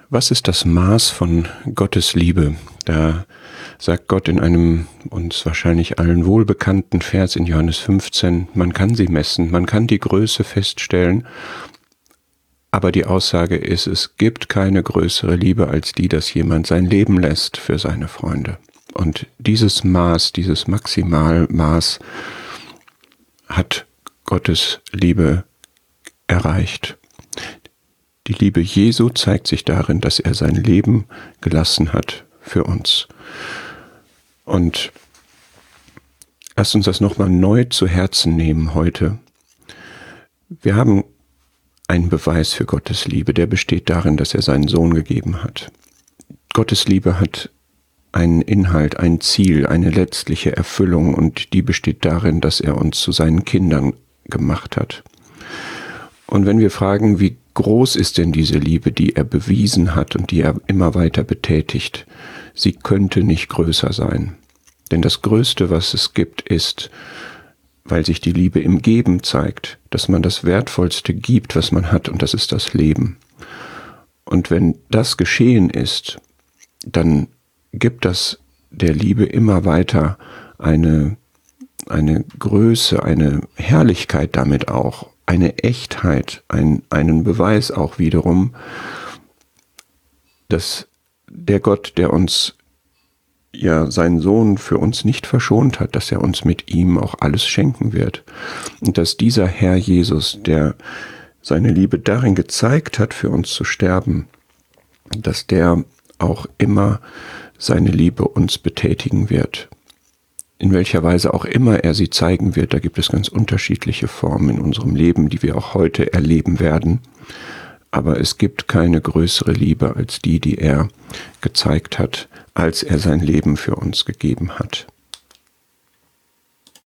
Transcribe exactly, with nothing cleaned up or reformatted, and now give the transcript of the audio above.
Was ist das Maß von Gottes Liebe? Da sagt Gott in einem uns wahrscheinlich allen wohlbekannten Vers in Johannes fünfzehn, man kann sie messen, man kann die Größe feststellen, aber die Aussage ist, es gibt keine größere Liebe als die, dass jemand sein Leben lässt für seine Freunde. Und dieses Maß, dieses Maximalmaß hat Gottes Liebe erreicht. Die Liebe Jesu zeigt sich darin, dass er sein Leben gelassen hat für uns. Und lasst uns das nochmal neu zu Herzen nehmen heute. Wir haben einen Beweis für Gottes Liebe, der besteht darin, dass er seinen Sohn gegeben hat. Gottes Liebe hat einen Inhalt, ein Ziel, eine letztliche Erfüllung und die besteht darin, dass er uns zu seinen Kindern gemacht hat. Und wenn wir fragen, wie groß ist denn diese Liebe, die er bewiesen hat und die er immer weiter betätigt, sie könnte nicht größer sein. Denn das Größte, was es gibt, ist, weil sich die Liebe im Geben zeigt, dass man das Wertvollste gibt, was man hat, und das ist das Leben. Und wenn das geschehen ist, dann gibt das der Liebe immer weiter eine, eine Größe, eine Herrlichkeit damit auch, eine Echtheit, ein, einen Beweis auch wiederum, dass der Gott, der uns ja seinen Sohn für uns nicht verschont hat, dass er uns mit ihm auch alles schenken wird. Und dass dieser Herr Jesus, der seine Liebe darin gezeigt hat, für uns zu sterben, dass der auch immer seine Liebe uns betätigen wird. In welcher Weise auch immer er sie zeigen wird, da gibt es ganz unterschiedliche Formen in unserem Leben, die wir auch heute erleben werden. Aber es gibt keine größere Liebe als die, die er gezeigt hat, als er sein Leben für uns gegeben hat.